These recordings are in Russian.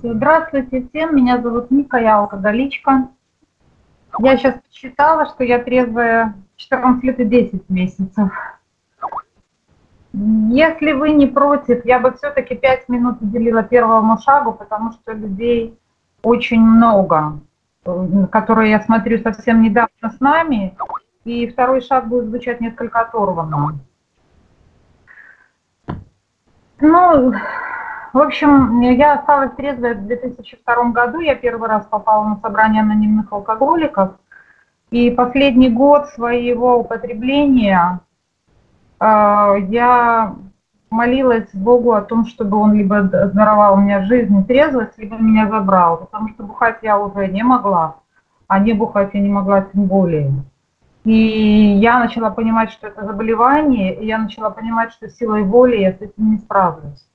Здравствуйте всем, меня зовут Ника, я алкоголичка. Я сейчас посчитала, что я трезвая 14 лет и 10 месяцев. Если вы не против, я бы все-таки 5 минут уделила первому шагу, потому что людей очень много, которые, я смотрю, совсем недавно с нами, и второй шаг будет звучать несколько оторванно. Ну, в общем, я осталась трезвой в 2002 году, я первый раз попала на собрание анонимных алкоголиков, и последний год своего употребления я молилась Богу о том, чтобы он либо даровал мне жизнь и трезвость, либо меня забрал, потому что бухать я уже не могла, а не бухать я не могла тем более. И я начала понимать, что это заболевание, и я начала понимать, что силой воли я с этим не справлюсь.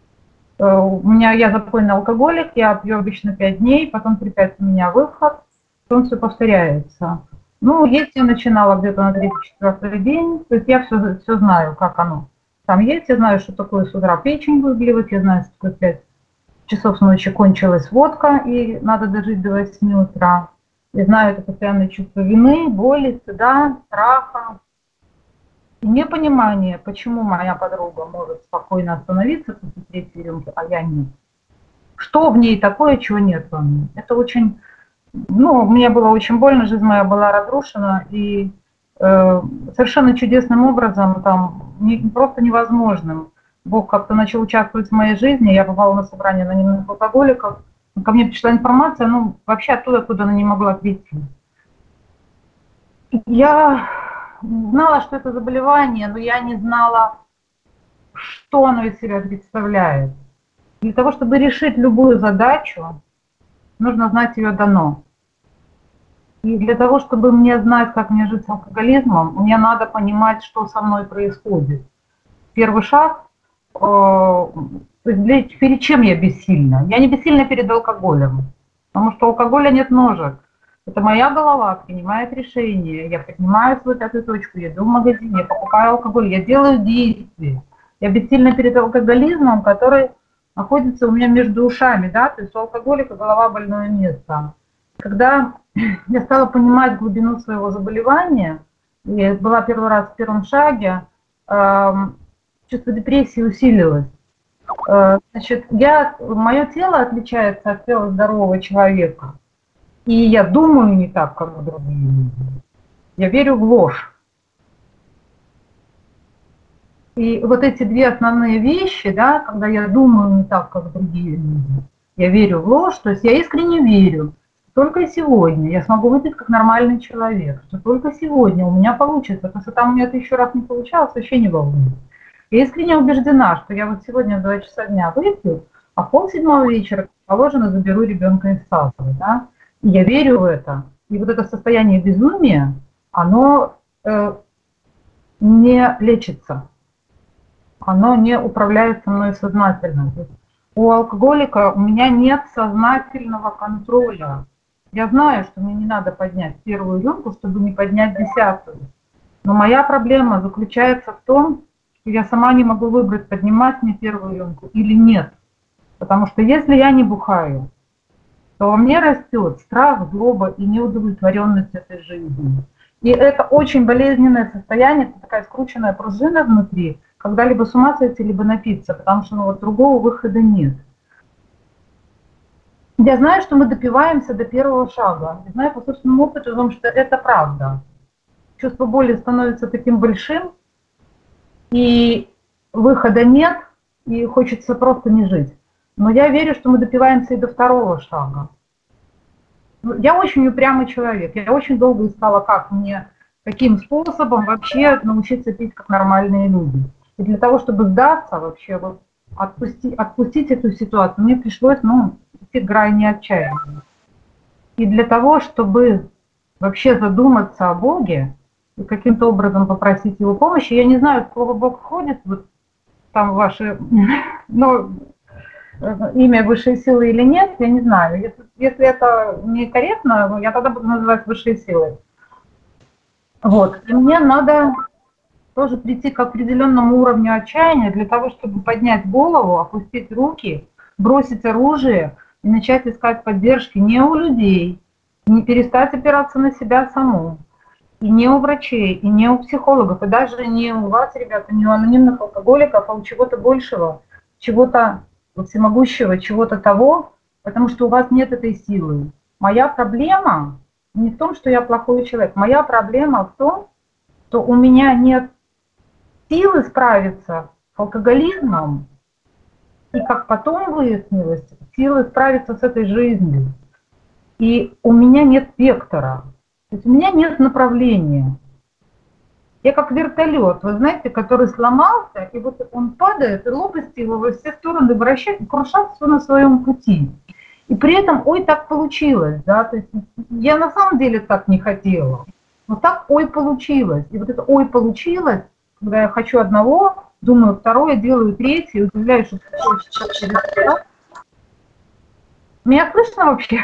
Я запойный алкоголик, я пью обычно 5 дней, потом 3-5 у меня выход, потом все повторяется. Ну, есть я начинала где-то на 3-4 день, то есть я все знаю, как оно там есть, я знаю, что такое с утра печень выгуливать, я знаю, что такое 5 часов ночи кончилась водка, и надо дожить до 8 утра. Я знаю это постоянное чувство вины, боли, стыда, страха, непонимание, почему моя подруга может спокойно остановиться после 3-й рюмки, а я нет. Что в ней такое, чего нет во мне? Это очень, мне было очень больно, жизнь моя была разрушена, и совершенно чудесным образом, просто невозможным, Бог как-то начал участвовать в моей жизни, я попала на собрание анонимных алкоголиков, ко мне пришла информация, вообще оттуда, куда она не могла прийти. Я знала, что это заболевание, но я не знала, что оно из себя представляет. Для того, чтобы решить любую задачу, нужно знать ее дано. И для того, чтобы мне знать, как мне жить с алкоголизмом, мне надо понимать, что со мной происходит. Первый шаг, перед чем я бессильна? Я не бессильна перед алкоголем, потому что у алкоголя нет ножек. Это моя голова принимает решение. Я поднимаю свою 5-ю точку, я иду в магазин, я покупаю алкоголь, я делаю действия. Я бессильна перед алкоголизмом, который находится у меня между ушами, да, то есть у алкоголика голова больное место. Когда я стала понимать глубину своего заболевания, и была первый раз в первом шаге, чувство депрессии усилилось. Значит, мое тело отличается от тела здорового человека. И я думаю не так, как другие люди. Я верю в ложь. И вот эти две основные вещи, да, когда я думаю не так, как другие люди, я верю в ложь, то есть я искренне верю, что только сегодня я смогу выпить как нормальный человек, что только сегодня у меня получится, потому что там у меня 1000 раз не получалось, вообще не волнует. Я искренне убеждена, что я вот сегодня в 2 часа дня выпью, а в 6:30 вечера, как положено, заберу ребенка из сада, да? И я верю в это. И вот это состояние безумия, оно не лечится, оно не управляется мной сознательно. То есть у алкоголика у меня нет сознательного контроля. Я знаю, что мне не надо поднять 1-ю рюмку, чтобы не поднять 10-ю. Но моя проблема заключается в том, что я сама не могу выбрать, поднимать мне 1-ю рюмку или нет. Потому что если я не бухаю, то во мне растет страх, злоба и неудовлетворенность этой жизнью. И это очень болезненное состояние, это такая скрученная пружина внутри, когда либо с ума сойти, либо напиться, потому что другого выхода нет. Я знаю, что мы допиваемся до 1-го шага. Я знаю по собственному опыту, потому что это правда. Чувство боли становится таким большим, и выхода нет, и хочется просто не жить. Но я верю, что мы допиваемся и до 2-го шага. Я очень упрямый человек. Я очень долго искала, каким способом вообще научиться пить как нормальные люди. И для того, чтобы сдаться вообще, отпустить эту ситуацию, мне пришлось, идти к грани отчаяния. И для того, чтобы вообще задуматься о Боге и каким-то образом попросить Его помощи, я не знаю, в кого Бог входит, вот там ваше, имя высшей силы или нет, я не знаю. Если это некорректно, я тогда буду называть высшей силой. Вот. И мне надо тоже прийти к определенному уровню отчаяния для того, чтобы поднять голову, опустить руки, бросить оружие, и начать искать поддержки не у людей, не перестать опираться на себя саму, и не у врачей, и не у психологов, и даже не у вас, ребята, не у анонимных алкоголиков, а у чего-то большего, чего-то всемогущего, чего-то того, потому что у вас нет этой силы. Моя проблема не в том, что я плохой человек, моя проблема в том, что у меня нет силы справиться с алкоголизмом, и как потом выяснилось, силы справиться с этой жизнью. И у меня нет вектора, то есть у меня нет направления. Я как вертолет, вы знаете, который сломался, и вот он падает, и лопасти его во все стороны вращают, и крушат все на своем пути. И при этом, ой, так получилось, да, то есть я на самом деле так не хотела, но так, ой, получилось. И вот это, ой, получилось, когда я хочу одного, думаю второе, делаю третье, и удивляюсь, что через раз. Меня слышно вообще?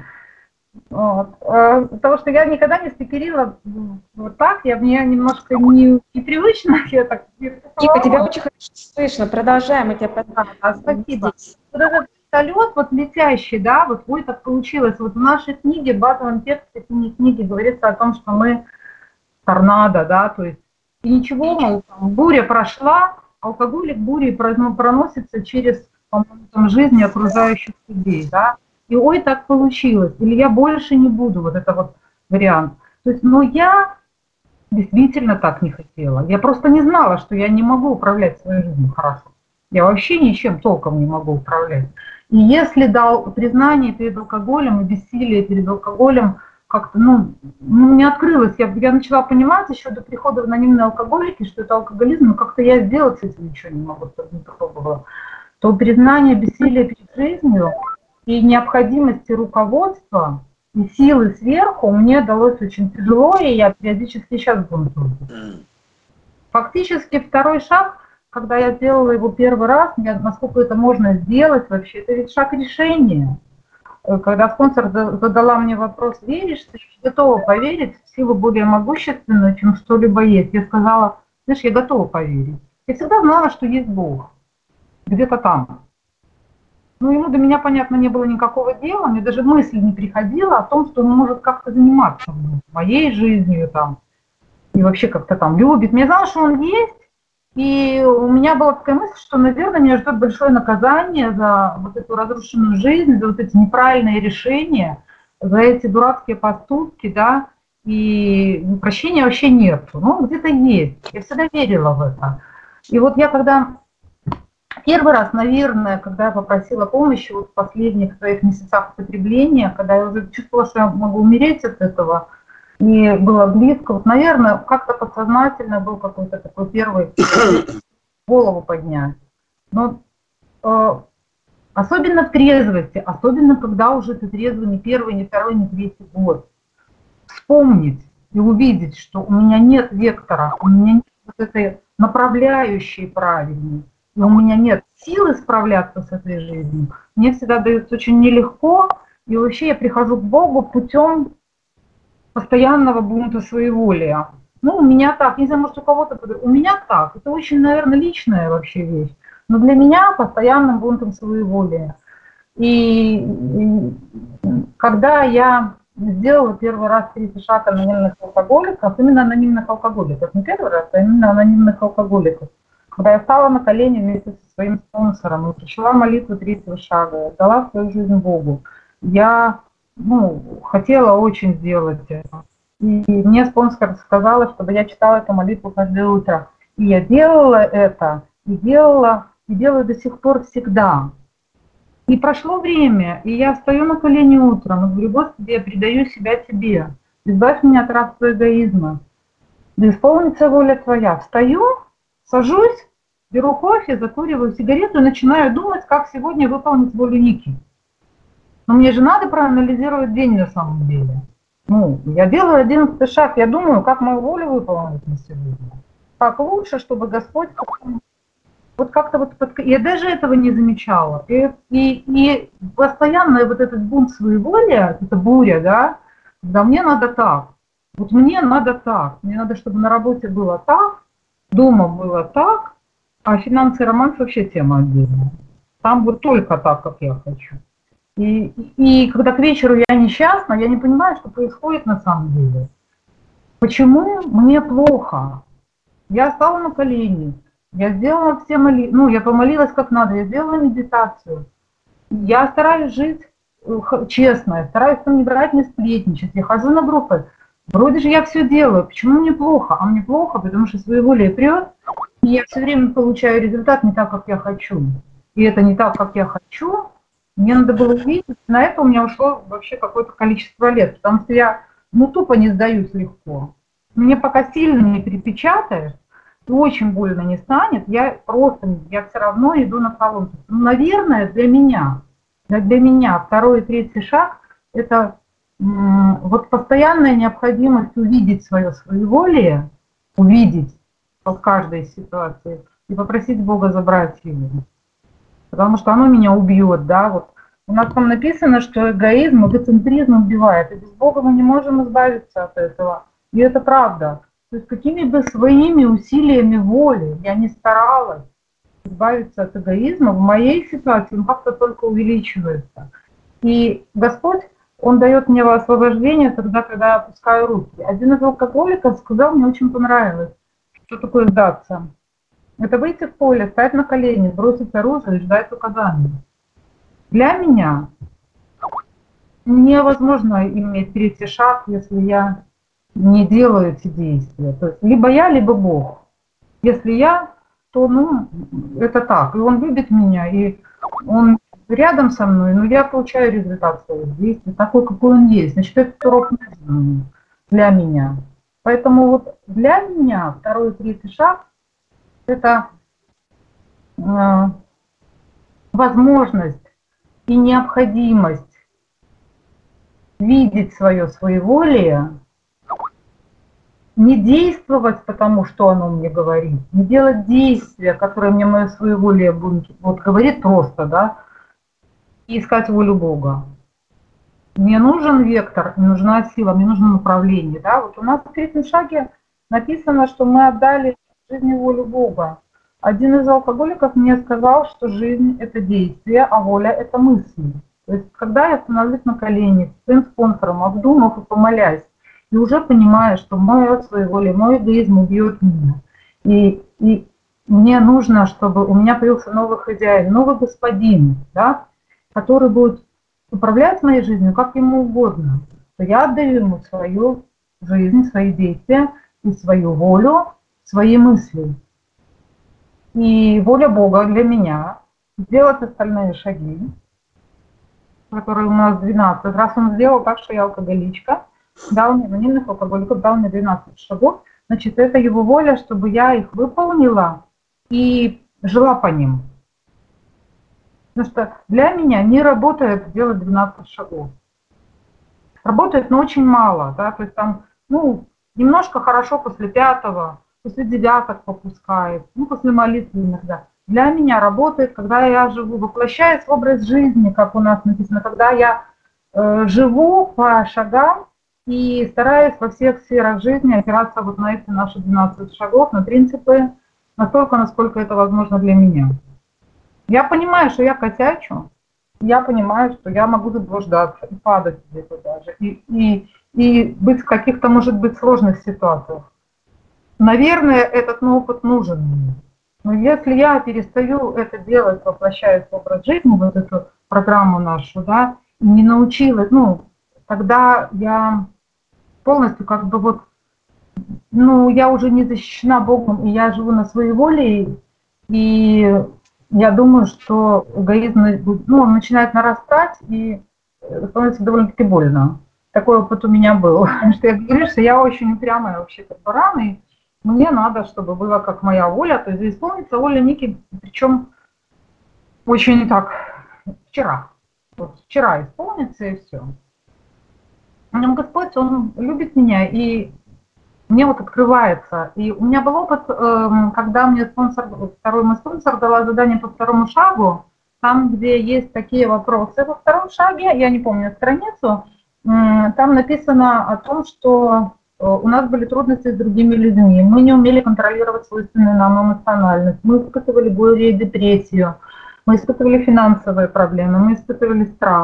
Вот. Потому что я никогда не спикерила вот так, мне немножко непривычно, я так Тихо, тебя рисовала. очень хорошо слышно. Продолжаем, мы тебя Спасибо. здесь. Вот этот полет вот летящий, да, вот ой, так получилось. Вот в нашей книге, в базовом тексте книги говорится о том, что мы торнадо, да, то есть и ничего, мол, там, буря прошла, алкоголик бурей проносится через там, жизнь окружающих людей, да, и ой, так получилось, или я больше не буду, вот это вот вариант. То есть, но я действительно так не хотела. Я просто не знала, что я не могу управлять своей жизнью хорошо. Я вообще ничем толком не могу управлять. И если дал признание перед алкоголем и бессилие перед алкоголем, как-то, не открылось. Я начала понимать еще до прихода в анонимные алкоголики, что это алкоголизм, но как-то я сделать с этим ничего не могу, не пробовала. То признание бессилия перед жизнью и необходимости руководства и силы сверху мне далось очень тяжело, и я периодически сейчас бунтую. Фактически второй шаг, когда я сделала его первый раз, насколько это можно сделать вообще, это ведь шаг решения. Когда спонсор задала мне вопрос, веришь, ты готова поверить в силу более могущественную, чем что-либо есть. Я сказала, знаешь, я готова поверить. Я всегда знала, что есть Бог, где-то там. Ну, ему до меня, понятно, не было никакого дела, мне даже мысли не приходило о том, что он может как-то заниматься моей жизнью там, и вообще как-то там любит. Я знала, что он есть, и у меня была такая мысль, что, наверное, меня ждет большое наказание за вот эту разрушенную жизнь, за вот эти неправильные решения, за эти дурацкие поступки, да, и прощения вообще нет. Ну, где-то есть. Я всегда верила в это. И вот я когда первый раз, наверное, когда я попросила помощи вот в последних своих месяцах употребления, когда я уже чувствовала, что я могу умереть от этого, и было близко, вот, наверное, как-то подсознательно был какой-то такой первый голову поднять. Но особенно в трезвости, особенно когда уже ты трезвый не первый, не второй, не третий год, вспомнить и увидеть, что у меня нет вектора, у меня нет вот этой направляющей правильной, и у меня нет силы справляться с этой жизнью, мне всегда дается очень нелегко, и вообще я прихожу к Богу путем постоянного бунта своеволия. Ну, у меня так, не знаю, может, у кого-то, у меня так, это очень, наверное, личная вообще вещь, но для меня постоянным бунтом своеволия. И когда я сделала первый раз третий шаг анонимных алкоголиков, именно анонимных алкоголиков, не первый раз, а именно анонимных алкоголиков, когда я стала на колени вместе со своим спонсором и прочла молитву третьего шага, дала свою жизнь Богу, я хотела очень сделать это. И мне спонсор сказала, чтобы я читала эту молитву каждое утро. И я делала это, и делаю до сих пор всегда. И прошло время, и я встаю на колени утром и говорю, Господи, я предаю себя Тебе. Избавь меня от рабства эгоизма. Да исполнится воля Твоя. Встаю, сажусь, беру кофе, закуриваю сигарету и начинаю думать, как сегодня выполнить волю Ники. Но мне же надо проанализировать день на самом деле. Я делаю 11-й шаг, я думаю, как мою волю выполнить на сегодня. Как лучше, чтобы Господь вот как-то я даже этого не замечала. И постоянно вот этот бунт своеволия, это буря, да, когда мне надо так. Вот мне надо так. Мне надо, чтобы на работе было так, дома было так, а финансы и романс вообще тема отдельная. Там вот только так, как я хочу. И когда к вечеру я несчастна, я не понимаю, что происходит на самом деле. Почему мне плохо? Я стала на колени, я сделала все молитвы, ну, я помолилась как надо, я сделала медитацию. Я стараюсь жить честно, я стараюсь там не брать, не сплетничать, я хожу на группы. Вроде же я все делаю, почему мне плохо? А мне плохо, потому что своеволие прет, и я все время получаю результат не так, как я хочу. И это не так, как я хочу, мне надо было увидеть, на это у меня ушло вообще какое-то количество лет, потому что я, ну, тупо не сдаюсь легко. Мне пока сильно не перепечатаешь, и очень больно не станет, я просто, я все равно иду на пролом. Ну, наверное, для меня второй и третий шаг – это вот постоянная необходимость увидеть свое своеволие, увидеть в каждой ситуации и попросить Бога забрать его. Потому что оно меня убьет, да, вот. У нас там написано, что эгоизм, эгоцентризм убивает, и без Бога мы не можем избавиться от этого. И это правда. То есть какими бы своими усилиями воли я не старалась избавиться от эгоизма, в моей ситуации он как-то только увеличивается. И Господь, Он дает мне освобождение тогда, когда я опускаю руки. Один из алкоголиков сказал, мне очень понравилось, что такое сдаться. Это выйти в поле, встать на колени, бросить оружие и ждать указаний. Для меня невозможно иметь третий шаг, если я не делаю эти действия. То есть либо я, либо Бог. Если я, то ну, это так. И Он любит меня, и Он рядом со мной, но я получаю результат своих действий, такой, какой он есть. Значит, этот урок нужен для меня. Поэтому вот для меня второй и третий шаг – это возможность и необходимость видеть свое своеволие, не действовать потому, что оно мне говорит, не делать действия, которые мне мое своеволие вот говорит просто, да, и искать волю Бога. Мне нужен вектор, мне нужна сила, мне нужно направление, да. Вот у нас в третьем шаге написано, что мы отдали жизни волю Бога. Один из алкоголиков мне сказал, что жизнь – это действие, а воля – это мысли. То есть, когда я становлюсь на колени с своим спонсором, обдумав и помолясь, и уже понимаю, что мое своеволие, мой эгоизм убьет меня. И мне нужно, чтобы у меня появился новый хозяин, новый господин, да, который будет управлять моей жизнью как ему угодно. То я отдаю ему свою жизнь, свои действия и свою волю, свои мысли. И воля Бога для меня сделать остальные шаги, которые у нас 12. Раз он сделал так, что я алкоголичка, дал мне анонимных алкоголиков, дал мне 12 шагов, значит, это его воля, чтобы я их выполнила и жила по ним. Потому что для меня не работает делать 12 шагов. Работает, но очень мало, да, то есть там, ну, немножко хорошо после 5-го, после 9 попускает, ну, после молитвы иногда. Для меня работает, когда я живу, воплощаясь в образ жизни, как у нас написано, когда я живу по шагам и стараюсь во всех сферах жизни опираться вот на эти наши 12 шагов, на принципы, настолько, насколько это возможно для меня. Я понимаю, что я косячу, я понимаю, что я могу заблуждаться и падать где-то даже, и быть в каких-то, может быть, сложных ситуациях. Наверное, этот опыт нужен мне. Но если я перестаю это делать, воплощаясь в образ жизни, вот эту программу нашу, да, и не научилась, ну, тогда я полностью как бы вот, ну, я уже не защищена Богом, и я живу на своей воле, и я думаю, что эгоизм, ну, он начинает нарастать и становится довольно-таки больно. Такой опыт у меня был. Потому что я говорю, что я очень упрямая вообще как баран, и мне надо, чтобы было как моя воля, то есть исполнится воля Ники, причем очень так, вчера. Вот вчера исполнится и все. Но Господь, Он любит меня, и мне вот открывается. И у меня был опыт, когда мне второй мой спонсор дала задание по второму шагу, там, где есть такие вопросы. Во втором шаге, я не помню страницу, там написано о том, что у нас были трудности с другими людьми, мы не умели контролировать свойственную нам эмоциональность, мы испытывали горе и депрессию, мы испытывали финансовые проблемы, мы испытывали страх.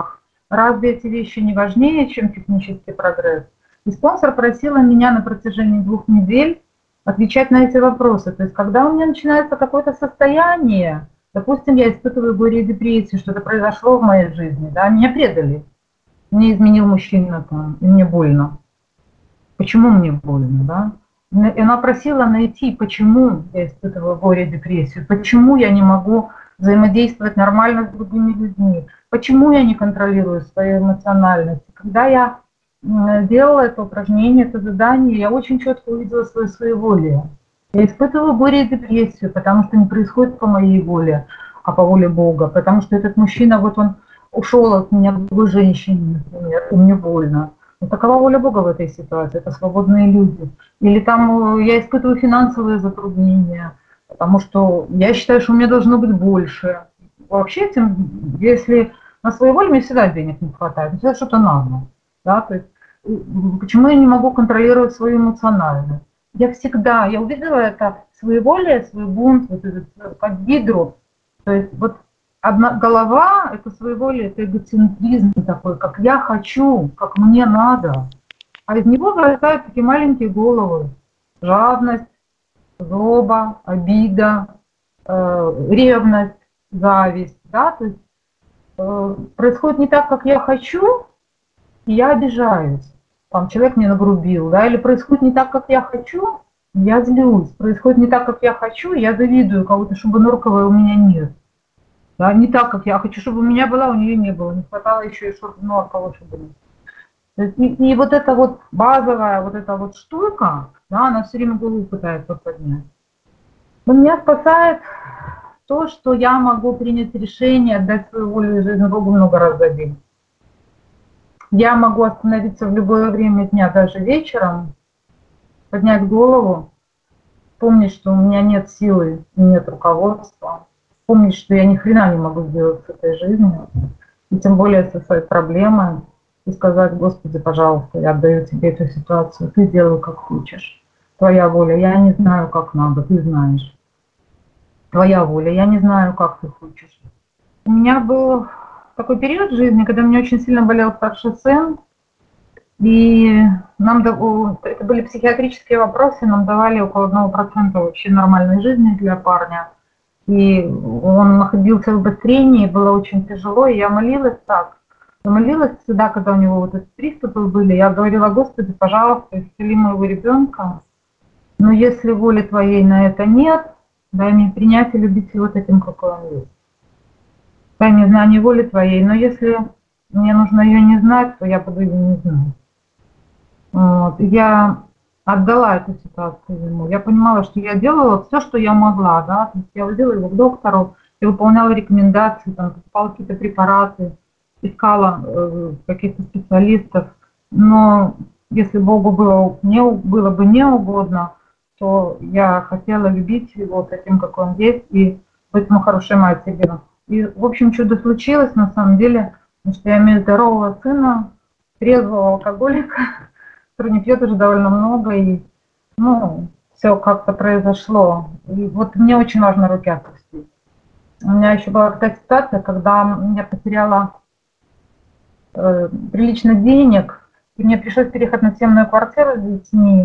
разве эти вещи не важнее, чем технический прогресс? И спонсор просила меня на протяжении 2 недель отвечать на эти вопросы. То есть, когда у меня начинается какое-то состояние, допустим, я испытываю горе и депрессию, что-то произошло в моей жизни, да, меня предали, мне изменил мужчина, там, и мне больно. Почему мне больно, да? И она просила найти, почему я испытываю горе и депрессию, почему я не могу взаимодействовать нормально с другими людьми, почему я не контролирую свою эмоциональность. Когда я делала это упражнение, это задание, я очень четко увидела свое своеволие. Я испытываю горе и депрессию, потому что не происходит по моей воле, а по воле Бога, потому что этот мужчина, вот он ушел от меня к другой женщине, например, и мне больно. Но такова воля Бога в этой ситуации, это свободные люди. Или там я испытываю финансовые затруднения, потому что я считаю, что у меня должно быть больше. Вообще, если на своей воле мне всегда денег не хватает, всегда что-то надо. Да? То есть, почему я не могу контролировать свою эмоциональность? Я увидела это своеволие, свой бунт, вот этот, как гидру. То есть вот одна голова, это своеволие, это эгоцентризм такой, как я хочу, как мне надо. А из него вырастают такие маленькие головы. Жадность, злоба, обида, ревность, зависть. Да? То есть происходит не так, как я хочу, и я обижаюсь. Там человек мне нагрубил, да, или происходит не так, как я хочу, я злюсь. Происходит не так, как я хочу, я завидую кого-то, чтобы норковой у меня нет. Да, не так, как я хочу, чтобы у меня была, у нее не было. Не хватало еще и чтобы норковой, чтобы нет. И вот эта вот базовая вот эта вот штука, да, она все время голову пытается поднять. Но меня спасает то, что я могу принять решение, отдать свою волю и жизнь Богу много раз за день. Я могу остановиться в любое время дня, даже вечером, поднять голову, помнить, что у меня нет силы и нет руководства, помнить, что я ни хрена не могу сделать с этой жизнью, и тем более со своей проблемой, и сказать: Господи, пожалуйста, я отдаю тебе эту ситуацию, ты делай как хочешь. Твоя воля, я не знаю, как надо, ты знаешь. Твоя воля, я не знаю, как ты хочешь. У меня был такой период в жизни, когда мне очень сильно болел старший сын, и это были психиатрические вопросы, нам давали около 1% вообще нормальной жизни для парня. И он находился в обострении, было очень тяжело, и я молилась так. Я молилась всегда, когда у него вот эти приступы были, я говорила: Господи, пожалуйста, исцели моего ребенка, но если воли Твоей на это нет, дай мне принять и любить его таким, какой он есть. Дай мне знание воли Твоей, но если мне нужно ее не знать, то я буду ее не знать. Вот. Я отдала эту ситуацию ему. Я понимала, что я делала все, что я могла. Да? То есть я водила его к доктору, я выполняла рекомендации, там, покупала какие-то препараты, искала каких-то специалистов. Но если Богу было бы не угодно, то я хотела любить его таким, какой он есть, и быть ему хорошей матерью. И, в общем, чудо случилось на самом деле, потому что я имею здорового сына, трезвого алкоголика, который не пьет уже довольно много, и, ну, все как-то произошло. И вот мне очень важно руки отпустить. У меня еще была такая ситуация, когда я потеряла прилично денег, и мне пришлось переехать на съемную квартиру с детьми.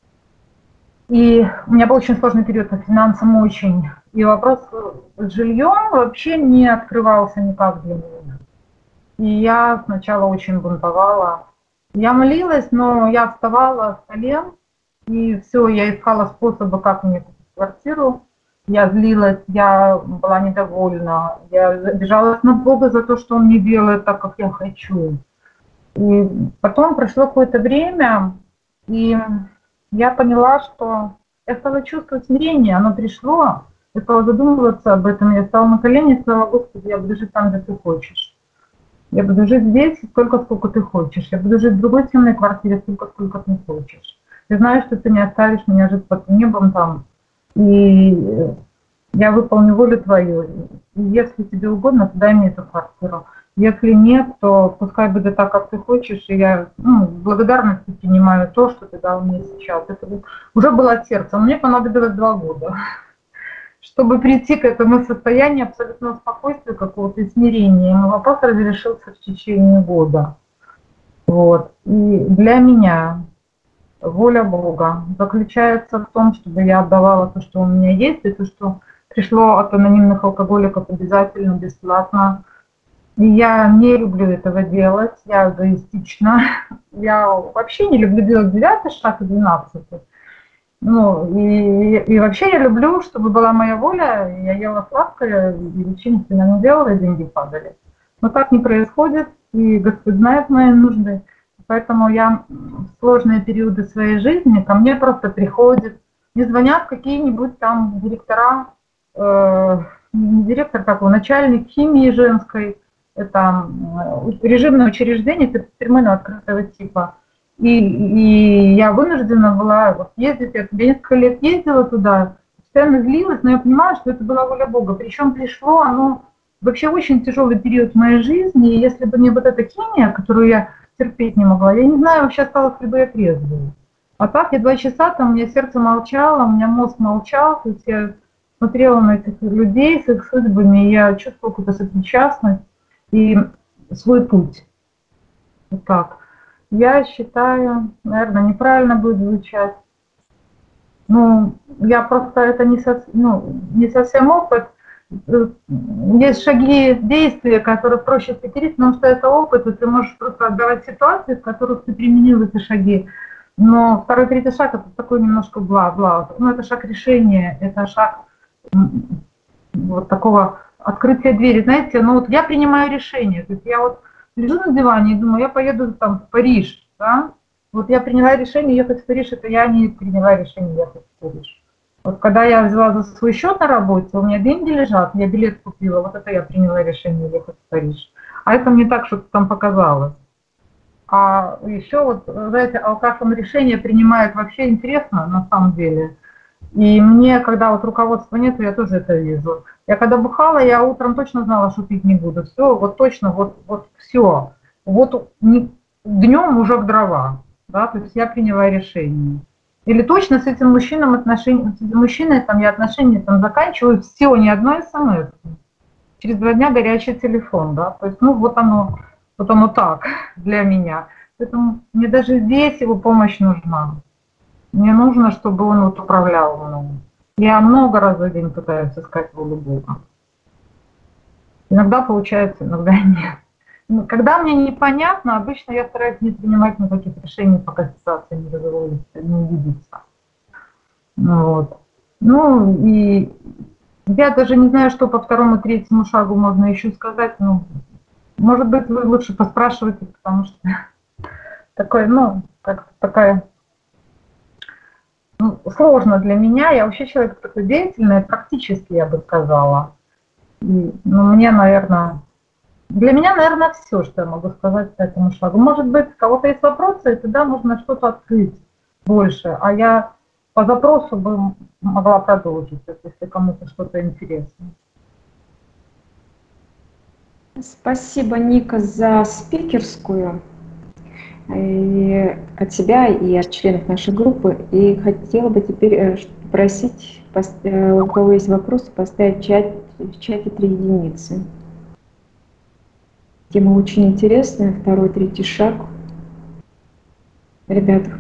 И у меня был очень сложный период по финансам, очень. И вопрос с жильем вообще не открывался никак для меня. И я сначала очень бунтовала. Я молилась, но я вставала с колен, и все, я искала способы, как мне купить квартиру. Я злилась, я была недовольна, я обижалась на Бога за то, что Он не делает так, как я хочу. И потом прошло какое-то время, и я поняла, что я стала чувствовать смирение, оно пришло, я стала задумываться об этом, я стала на колени и сказала: Господи, я буду жить там, где Ты хочешь. Я буду жить здесь столько, сколько ты хочешь. Я буду жить в другой темной квартире столько, сколько ты хочешь. Я знаю, что ты не оставишь меня жить под небом там. И я выполню волю твою. И если тебе угодно, то дай мне эту квартиру. Если нет, то пускай будет так, как ты хочешь. И я с благодарностью принимаю то, что ты дал мне сейчас. Это уже было от сердца. Мне понадобилось 2 года. чтобы прийти к этому состоянию абсолютного спокойствия, какого-то смирения. Но вопрос разрешился в течение года. Вот. И для меня воля Бога заключается в том, чтобы я отдавала то, что у меня есть, и то, что пришло от анонимных алкоголиков обязательно, бесплатно. И я не люблю этого делать, я эгоистична. Я вообще не люблю делать 9 шаг и 12. Ну, и вообще я люблю, чтобы была моя воля, я ела сладкое, и вообще ни хрена не делала, и деньги падали. Но так не происходит, и Господь знает мои нужды. Поэтому я в сложные периоды своей жизни, ко мне просто приходят, мне звонят какие-нибудь там директора, не директор, как его, начальник химии женской, это режимное учреждение, это предпринимательного открытого типа. И я вынуждена была вот ездить, я несколько лет ездила туда, постоянно злилась, но я понимала, что это была воля Бога. Причем пришло оно вообще очень тяжелый период в моей жизни, и если бы не вот эта химия, которую я терпеть не могла, я не знаю, вообще осталась ли бы я трезвой. А так я 2 часа, там у меня сердце молчало, у меня мозг молчал, то есть я смотрела на этих людей с их судьбами, и я чувствовала какую-то сопричастность и свой путь. Вот так. Я считаю, наверное, неправильно будет звучать. Ну, я просто это не совсем опыт. Есть шаги действия, которые проще встретить, потому что это опыт, и ты можешь просто отдавать ситуации, в которых ты применил эти шаги. Но второй, третий шаг это такой немножко бла-бла. Ну, это шаг решения, это шаг вот такого открытия двери. Знаете, ну вот я принимаю решение. То есть я вот лежу на диване и думаю, я поеду там в Париж, да? Вот я приняла решение ехать в Париж, это я не приняла решение ехать в Париж. Вот когда я взяла за свой счет на работе, у меня деньги лежат, я билет купила, вот это я приняла решение ехать в Париж. А это мне так что-то там показалось. А еще вот, знаете, алкаш, он решение принимает вообще интересно на самом деле. И мне, когда вот руководства нет, я тоже это вижу. Я когда бухала, я утром точно знала, что пить не буду. Все, вот точно, вот все. Вот днем уже в дрова. Да, то есть я приняла решение. Или точно с этим мужчиной отношения, с этим мужчиной там, я отношения там заканчиваю, все, ни одной смс. Через 2 дня горячий телефон, да. То есть, ну вот оно так для меня. Поэтому мне даже здесь его помощь нужна. Мне нужно, чтобы он вот управлял мной. Я много раз в день пытаюсь искать волю Бога. Иногда получается, иногда нет. Когда мне непонятно, обычно я стараюсь не принимать никаких решений, пока ситуация не разрулится, не увидится. Вот. Ну и я даже не знаю, что по второму и третьему шагу можно еще сказать. Ну, может быть, вы лучше поспрашивайте, потому что такое, ну, такая сложно для меня. Я вообще человек такой деятельный, практически, я бы сказала. И, ну, для меня, наверное, все, что я могу сказать по этому шагу. Может быть, у кого-то есть вопросы, и тогда можно что-то открыть больше. А я по запросу бы могла продолжить, если кому-то что-то интересно. Спасибо, Ника, за спикерскую и от себя, и от членов нашей группы. И хотела бы теперь попросить, у кого есть вопросы, поставить в чате 3 единицы. Тема очень интересная, второй, третий шаг. Ребята.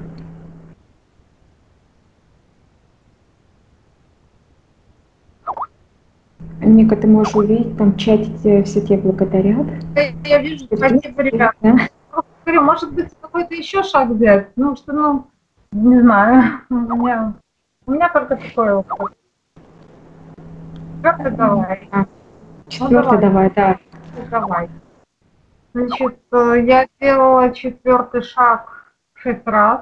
Ника, ты можешь увидеть, там в чате все тебя благодарят. Я вижу, спасибо, ребята. Да? Говорю, может быть, какой-то еще шаг взять? Ну, что, ну, не знаю. У меня только такой опыт. Четвертый давай. Четвертый давай, да. Давай. Значит, я делала 4-й шаг 6 раз.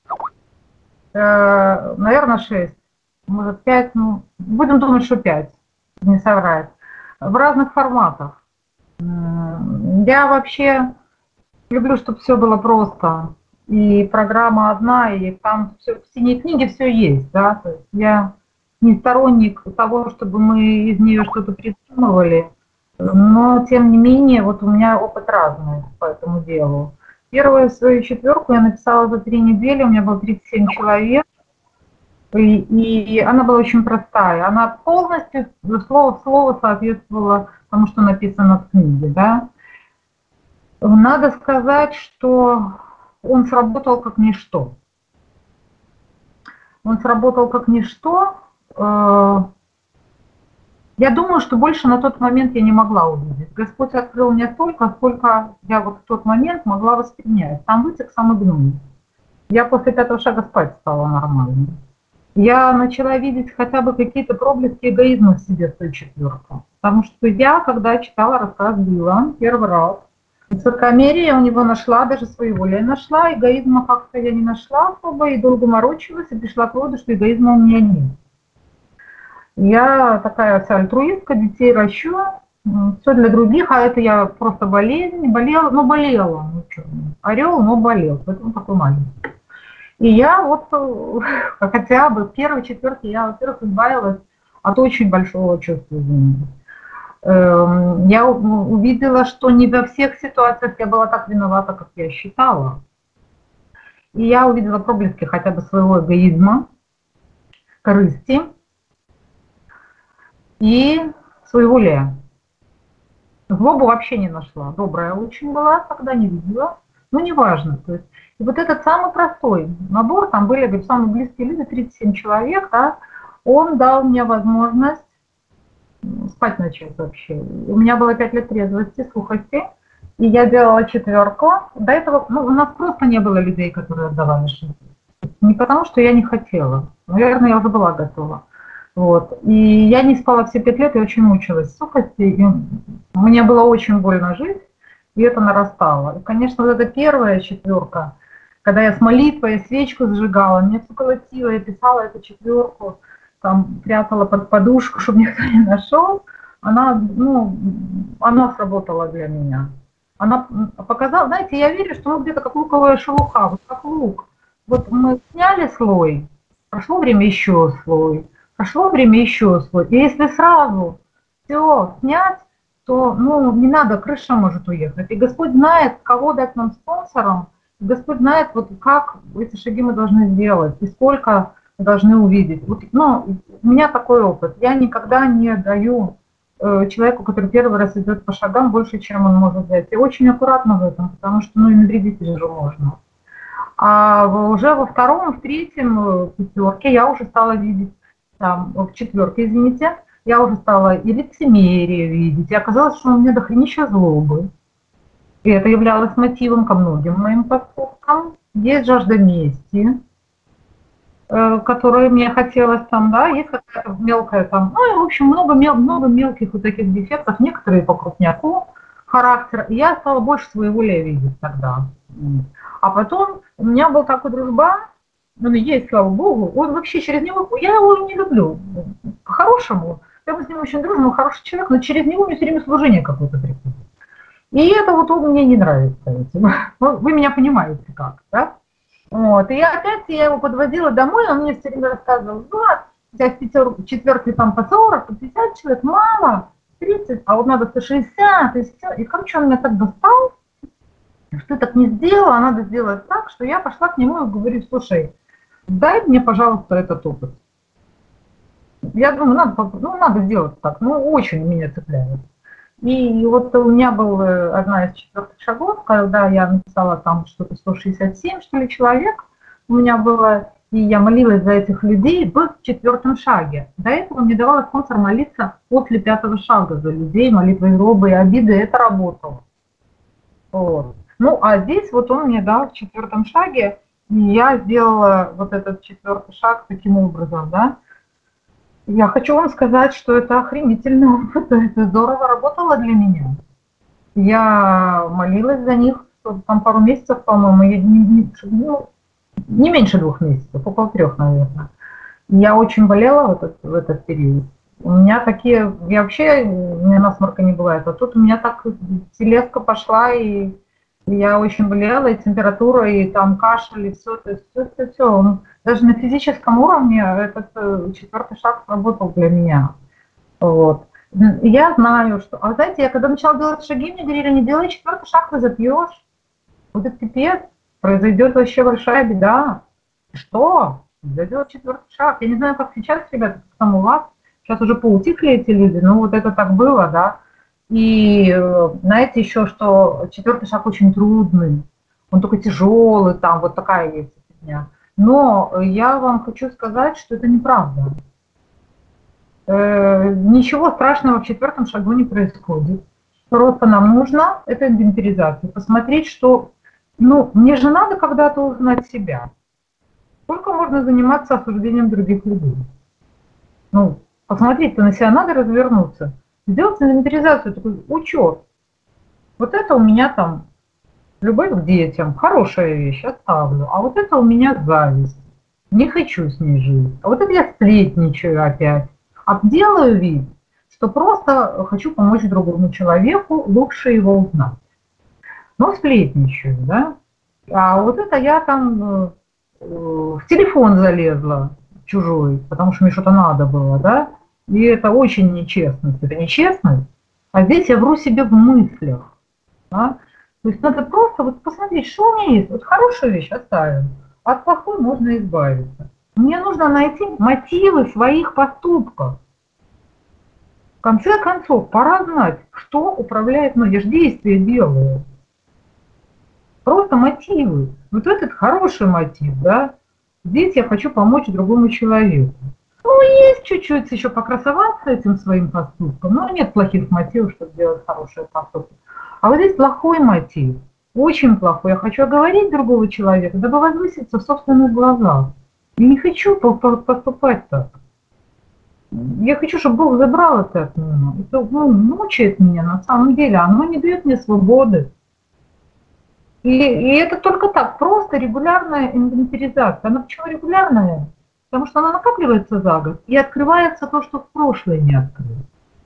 Наверное, 6. Может, 5. Ну, будем думать, что 5. Не соврать. В разных форматах. Я вообще люблю, чтобы все было просто. И программа одна, и там все, в синей книге все есть. Да? То есть я не сторонник того, чтобы мы из нее что-то придумывали. Но, тем не менее, вот у меня опыт разный по этому делу. Первую свою 4 я написала за 3 недели, у меня было 37 человек. И она была очень простая. Она полностью, слово в слово, соответствовала тому, что написано в книге. Да? Надо сказать, что он сработал как ничто. Он сработал как ничто. Я думаю, что больше на тот момент я не могла увидеть. Господь открыл мне столько, сколько я вот в тот момент могла воспринять. Там вытек самый гной. Я после 5-го шага спать стала нормально. Я начала видеть хотя бы какие-то проблески эгоизма в себе в той четверке. Потому что я, когда читала рассказ Билла первый раз, высокомерие я у него нашла, даже своеволие нашла, эгоизма как-то я не нашла особо, и долго морочилась, и пришла к выводу, что эгоизма у меня нет. Я такая вся альтруистка, детей ращу, все для других, а это я просто болела, но болела. Ну, что, орел, но болел, поэтому такой маленький. И я вот хотя бы в первой четверке я, во-первых, избавилась от очень большого чувства вины. Я увидела, что не во всех ситуациях я была так виновата, как я считала. И я увидела проблески хотя бы своего эгоизма, корысти и своеволия. Злобу вообще не нашла. Добрая очень была, тогда не видела. Ну, неважно. То есть, и вот этот самый простой набор, там были, говорю, самые близкие люди, 37 человек, да, он дал мне возможность спать начать вообще. У меня было 5 лет трезвости, сухости, и я делала четверку. До этого у нас просто не было людей, которые отдавали жизнь. Не потому, что я не хотела. Наверное, я уже была готова. Вот. И я не спала все 5 лет и очень мучилась в сухости. И мне было очень больно жить, и это нарастало. И, конечно, вот эта первая четверка, когда я с молитвой свечку зажигала, меня все колотило, я писала эту четверку, там прятала под подушку, чтобы никто не нашел, она сработала для меня. Она показала, знаете, я верю, что мы где-то как луковая шелуха, вот как лук. Вот мы сняли слой, прошло время еще слой, прошло время еще слой. И если сразу все снять, то не надо, крыша может уехать. И Господь знает, кого дать нам спонсором, и Господь знает, вот как эти шаги мы должны сделать, и сколько мы должны увидеть. Вот, у меня такой опыт. Я никогда не даю человеку, который первый раз идет по шагам, больше, чем он может взять. И очень аккуратно в этом, потому что и навредить же можно. А уже во втором, в третьем пятерке я уже стала видеть, там, в четверке, извините, я уже стала и лицемерие видеть, и оказалось, что у меня дохренища злобы. И это являлось мотивом ко многим моим поступкам. Есть жажда мести, которой мне хотелось там, да, есть какая-то мелкая там, в общем, много мелких вот таких дефектов, некоторые по крупняку характер. И я стала больше своеволия видеть тогда. А потом у меня был такой дружбан, он и есть, слава богу, он вообще через него, я его не люблю, по-хорошему, я бы с ним очень дружим, он хороший человек, но через него мне все время служение какое-то приходит. И это вот он мне не нравится. Вы меня понимаете как, да? Вот. И я его подвозила домой, он мне все время рассказывал, Влад, у тебя в четверке там по 40, по 50 человек, мало, 30, а вот надо 160, и все. И, короче, он меня так достал, что ты так не сделала, а надо сделать так, что я пошла к нему и говорю, слушай, дай мне, пожалуйста, этот опыт. Я думаю, надо сделать так, очень меня цепляет. И вот у меня была одна из четвертых шагов, когда я написала там что-то 167, что ли, человек у меня было, и я молилась за этих людей в четвертом шаге. До этого мне давала спонсор молиться после 5-го шага за людей, молитвой злобы и обиды, это работало. Вот. А здесь вот он мне дал в 4-м шаге, и я сделала вот этот 4-й шаг таким образом, да. Я хочу вам сказать, что это охренительный опыт, это здорово работало для меня. Я молилась за них там пару месяцев, по-моему, не меньше 2 месяцев, около 3, наверное. Я очень болела в этот период. У меня такие, у меня насморка не бывает, а тут у меня так телеска пошла, и я очень болела, и температура, и там кашель, и все, то есть все. Даже на физическом уровне этот 4-й шаг сработал для меня. Вот. Я знаю, что... А знаете, я когда начала делать шаги, мне говорили, не делай 4-й шаг, ты запьешь. Будет пипец, произойдет вообще большая беда. Что? сделать четвертый шаг. Я не знаю, как сейчас, ребята, как там у вас. Сейчас уже поутихли эти люди, но вот это так было, да. И знаете еще, что четвертый шаг очень трудный, он только тяжелый, там вот такая есть фигня. Но я вам хочу сказать, что это неправда. Ничего страшного в четвертом шагу не происходит. Просто нам нужно эта инвентаризация, посмотреть, что, ну, мне же надо когда-то узнать себя. Сколько можно заниматься осуждением других людей? Ну, посмотреть-то на себя надо, развернуться, сделать инвентаризацию, такой учет. Вот это у меня там любовь к детям, хорошая вещь, оставлю. А вот это у меня зависть, не хочу с ней жить. А вот это я сплетничаю опять. Обделаю вид, что просто хочу помочь другому человеку, лучше его узнать. Но сплетничаю, да. А вот это я там в телефон залезла чужой, потому что мне что-то надо было, да. И это очень нечестность. Это нечестность. А здесь я вру себе в мыслях. Да? То есть надо просто вот посмотреть, что у меня есть. Вот хорошую вещь оставим, от плохой можно избавиться. Мне нужно найти мотивы своих поступков. В конце концов, пора знать, что управляет мной. Я же действия делаю. Просто мотивы. Вот этот хороший мотив, да. Здесь я хочу помочь другому человеку. Ну, есть чуть-чуть еще покрасоваться этим своим поступком, но нет плохих мотивов, чтобы делать хорошие поступки. А вот здесь плохой мотив, очень плохой. Я хочу оговорить другого человека, дабы возвыситься в собственных глазах. Я не хочу поступать так. Я хочу, чтобы Бог забрал это от меня. Это мучает меня на самом деле, оно не дает мне свободы. И это только так, просто регулярная инвентаризация. Она почему регулярная? Потому что она накапливается за год и открывается то, что в прошлое не открылось.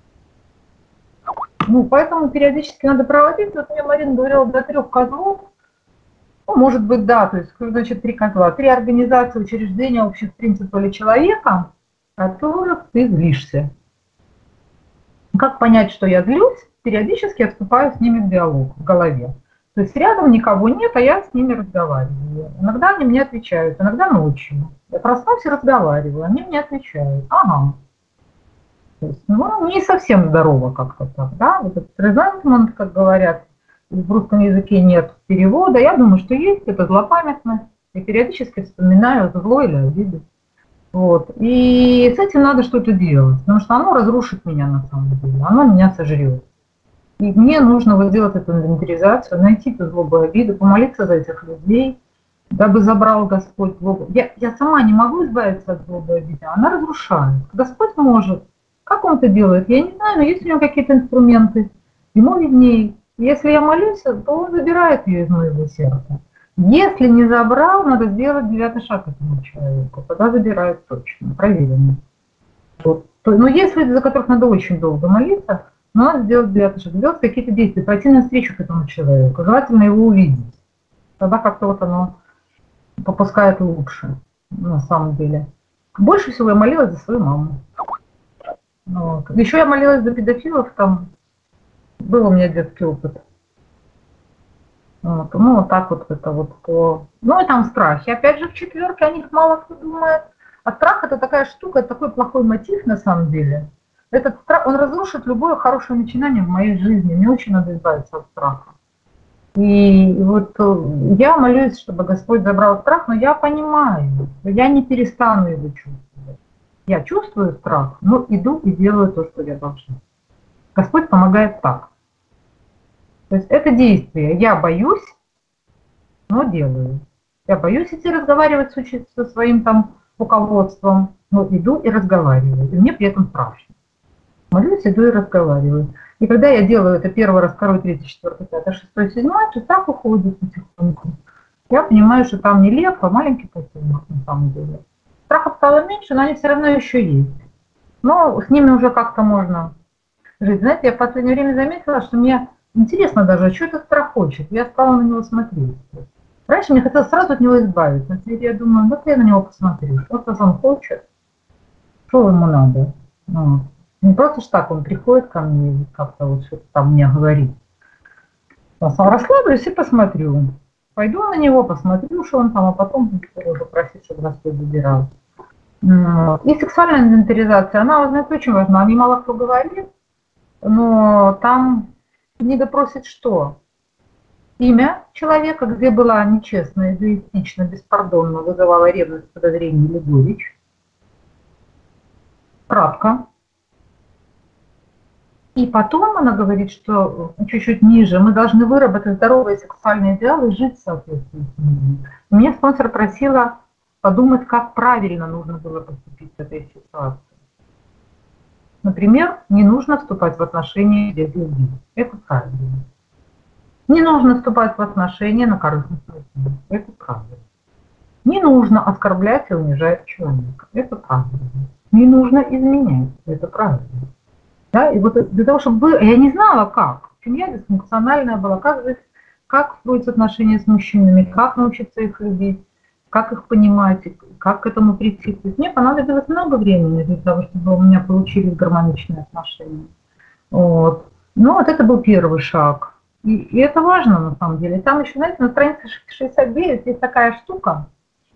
Ну, поэтому периодически надо проводить. Вот мне Марина говорила, до 3 козлов. Ну, может быть, да, то есть, значит, 3 козла. 3 организации, учреждения, общих принципов или человека, которых ты злишься. Как понять, что я злюсь? Периодически я вступаю с ними в диалог в голове. То есть рядом никого нет, а я с ними разговариваю. Иногда они мне отвечают, иногда ночью. Я проснусь и разговариваю, они мне отвечают. Ага. То есть, ну, не совсем здорово как-то так, да? Вот этот резентмент, как говорят, в русском языке нет перевода. Я думаю, что есть, это злопамятность. Я периодически вспоминаю зло или обиду. Вот. И с этим надо что-то делать, потому что оно разрушит меня на самом деле, оно меня сожрет. И мне нужно вот сделать эту инвентаризацию, найти эту злобу и обиду, помолиться за этих людей, дабы забрал Господь злобу. Я сама не могу избавиться от злобы и обиды, она разрушает. Господь может. Как он это делает, я не знаю, но есть у него какие-то инструменты, ему виднее. Если я молюсь, то он забирает ее из моего сердца. Если не забрал, надо сделать 9-й шаг этому человеку, тогда забирает точно, проверено. Вот. Но есть люди, за которых надо очень долго молиться, но надо сделать 9-й шаг, сделать какие-то действия, пойти навстречу к этому человеку, желательно его увидеть. Тогда как-то вот оно попускает лучше, на самом деле. Больше всего я молилась за свою маму. Вот. Еще я молилась за педофилов, там был у меня детский опыт. Вот. Ну, вот так вот это вот по... Ну, и там страхи. Опять же, в четверке о них мало кто думает. А страх это такая штука, это такой плохой мотив на самом деле. Этот страх, он разрушит любое хорошее начинание в моей жизни. Мне очень надо избавиться от страха. И вот я молюсь, чтобы Господь забрал страх, но я понимаю, что я не перестану его чувствовать. Я чувствую страх, но иду и делаю то, что я должна. Господь помогает так. То есть это действие. Я боюсь, но делаю. Я боюсь идти разговаривать со своим там руководством, но иду и разговариваю. И мне при этом страшно. Молюсь, иду и разговариваю. И когда я делаю это первый раз, второй, третий, четвертый, пятый, шестой, седьмой, то так уходит потихоньку. Я понимаю, что там не лев, а маленький котенок на самом деле. Страхов стало меньше, но они все равно еще есть. Но с ними уже как-то можно жить. Знаете, я в последнее время заметила, что мне интересно даже, что этот страх хочет. Я стала на него смотреть. Раньше мне хотелось сразу от него избавиться. Теперь я думаю, вот я на него посмотрю, что-то он хочет, что ему надо. Ну, не просто ж так он приходит ко мне и как-то вот что-то там мне говорит. Я сам расслаблюсь и посмотрю. Пойду на него, посмотрю, что он там, а потом буду уже просить, чтобы Господь забирал. Вот. И сексуальная инвентаризация, она, вы знаете, очень важна. О ней мало кто говорит, но там книга просит что? Имя человека, где была нечестно, эгоистично, беспардонно, вызывала ревность, подозрение или горечь. Кратко. И потом она говорит, что чуть-чуть ниже мы должны выработать здоровые сексуальные идеалы и жить в соответствии с ними. Меня спонсор просила подумать, как правильно нужно было поступить в этой ситуации. Например, не нужно вступать в отношения без любви. Это правильно. Не нужно вступать в отношения на корыстных основах. Это правильно. Не нужно оскорблять и унижать человека. Это правильно. Не нужно изменять. Это правильно. Да? И вот для того, чтобы вы... Я не знала, как. Семья дисфункциональная была. Как жить, как строить отношения с мужчинами, как научиться их любить, как их понимать, как к этому прийти. То есть мне понадобилось много времени для того, чтобы у меня получились гармоничные отношения. Вот. Ну, вот это был первый шаг. И это важно на самом деле. Там еще, знаете, на странице 69 есть такая штука.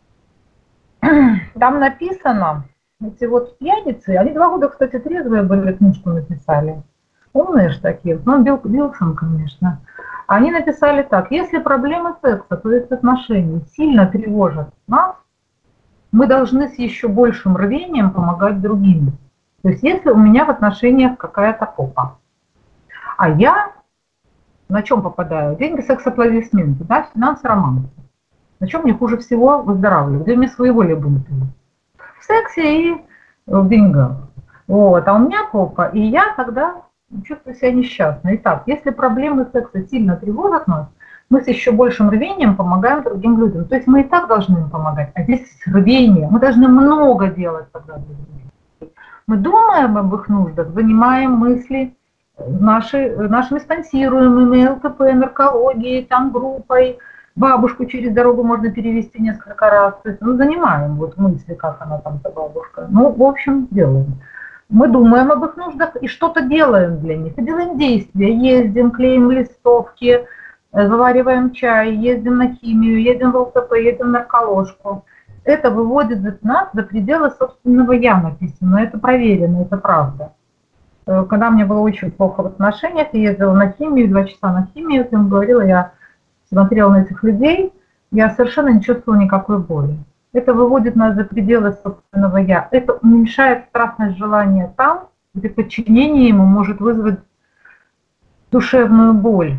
Там написано, эти вот пьяницы, они 2 года, кстати, трезвые были, книжку написали. Умные же такие, ну, Билсон, конечно. Они написали так: если проблемы секса, то есть отношений, сильно тревожат нас, мы должны с еще большим рвением помогать другим. То есть если у меня в отношениях какая-то попа, а я на чем попадаю? Деньги, секс, аплодисменты, да, финансы, романсы. На чем мне хуже всего выздоравливаю? Где мне своеволие бунтует? В сексе и в деньгах. Вот. А у меня попа, и я тогда чувствую себя несчастной. Итак, если проблемы секса сильно тревожат нас, мы с еще большим рвением помогаем другим людям. То есть мы и так должны им помогать, а здесь рвение. Мы должны много делать тогда для других. Мы думаем об их нуждах, занимаем мысли нашими спонсируемыми ЛКП, наркологией, там, группой. Бабушку через дорогу можно перевести несколько раз. То есть, ну, занимаем вот мысли, как она там, эта бабушка. Ну, в общем, делаем. Мы думаем об их нуждах и что-то делаем для них. И делаем действия. Ездим, клеим листовки, завариваем чай, ездим на химию, едем в ЛКП, едем в нарколожку. Это выводит нас за пределы собственного «я» написано. Это проверено, это правда. Когда мне было очень плохо в отношениях, я ездила на химию, 2 часа на химию, я говорила, я смотрела на этих людей, я совершенно не чувствовала никакой боли. Это выводит нас за пределы собственного «я». Это уменьшает страстность желания там, где подчинение ему может вызвать душевную боль.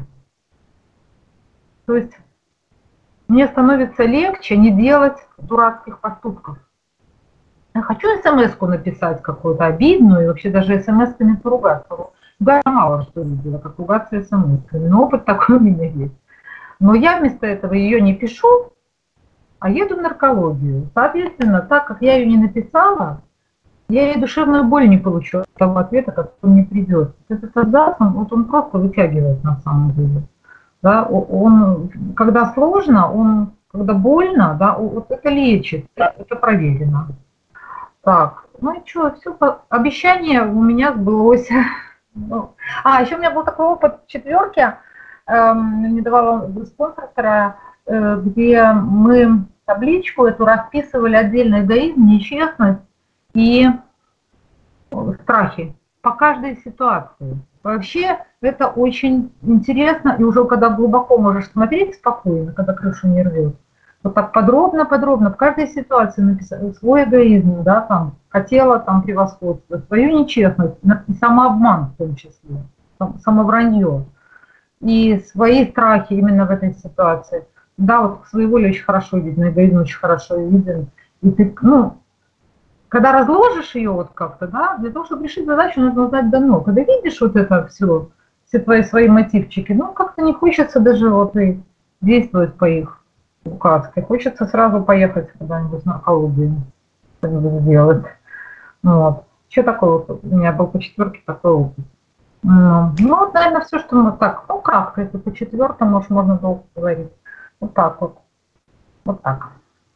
То есть мне становится легче не делать дурацких поступков. Я хочу смс-ку написать какую-то обидную, и вообще даже смс-ками поругаться. Я мало что видела, как ругаться смс-ками, но опыт такой у меня есть. Но я вместо этого ее не пишу, а еду в наркологию. Соответственно, так как я ее не написала, я и душевную боль не получу от того ответа, который мне придет. Этот абзац, он просто вытягивает на самом деле. Да, он, когда сложно, когда больно, да, вот это лечит, это проверено. Так, ну и что, все, обещание у меня сбылось. Еще у меня был такой опыт в 4, мне давала спонсор вторая, где мы табличку эту расписывали отдельно: эгоизм, нечестность и страхи по каждой ситуации. Вообще это очень интересно, и уже когда глубоко можешь смотреть спокойно, когда крышу не рвет, вот так подробно в каждой ситуации написать свой эгоизм, да, там, хотела там превосходство, свою нечестность, и самообман в том числе, самовранье, и свои страхи именно в этой ситуации. Да, вот своеволие очень хорошо видно, эгоизм очень хорошо виден. И ты, когда разложишь ее вот как-то, да, для того, чтобы решить задачу, нужно знать давно. Когда видишь вот это все свои мотивчики, как-то не хочется даже вот и действовать по их указке. Хочется сразу поехать куда-нибудь на наркологию, что-нибудь сделать. Вот. Еще такой вот, у меня был по 4 такой опыт. Вот, наверное, все, что мы так, кратко, если по 4, может, можно долго говорить. Вот так вот. Вот так.